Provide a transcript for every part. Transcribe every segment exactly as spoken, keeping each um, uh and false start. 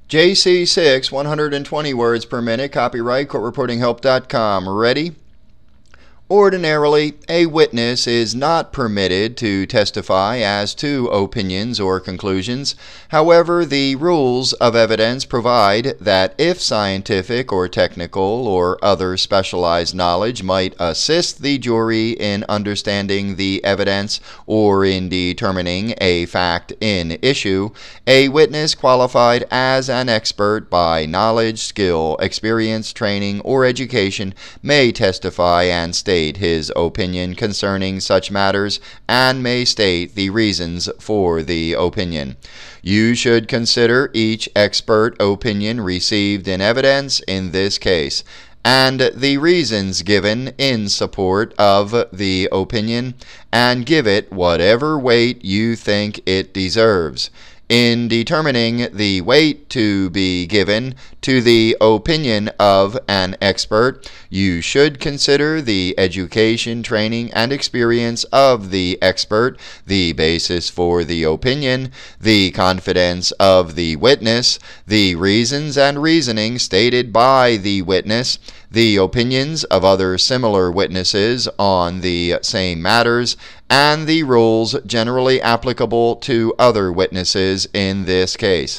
J C six, one hundred twenty words per minute, copyright court reporting help dot com. Ready? Ordinarily, a witness is not permitted to testify as to opinions or conclusions. However, the rules of evidence provide that if scientific or technical or other specialized knowledge might assist the jury in understanding the evidence or in determining a fact in issue, a witness qualified as an expert by knowledge, skill, experience, training, or education may testify and state his opinion concerning such matters and may state the reasons for the opinion. You should consider each expert opinion received in evidence in this case and the reasons given in support of the opinion, and give it whatever weight you think it deserves. In determining the weight to be given to the opinion of an expert, you should consider the education, training, and experience of the expert, the basis for the opinion, the confidence of the witness, the reasons and reasoning stated by the witness, the opinions of other similar witnesses on the same matters, and the rules generally applicable to other witnesses in this case.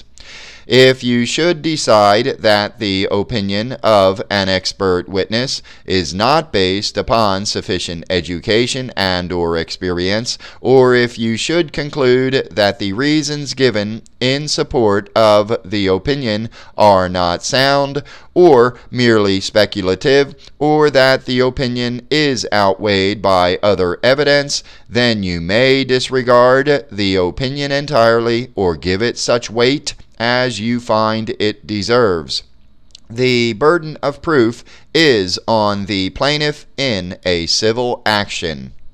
If you should decide that the opinion of an expert witness is not based upon sufficient education and or experience, or if you should conclude that the reasons given in support of the opinion are not sound or merely speculative, or that the opinion is outweighed by other evidence, then you may disregard the opinion entirely or give it such weight as you find it deserves. The burden of proof is on the plaintiff in a civil action.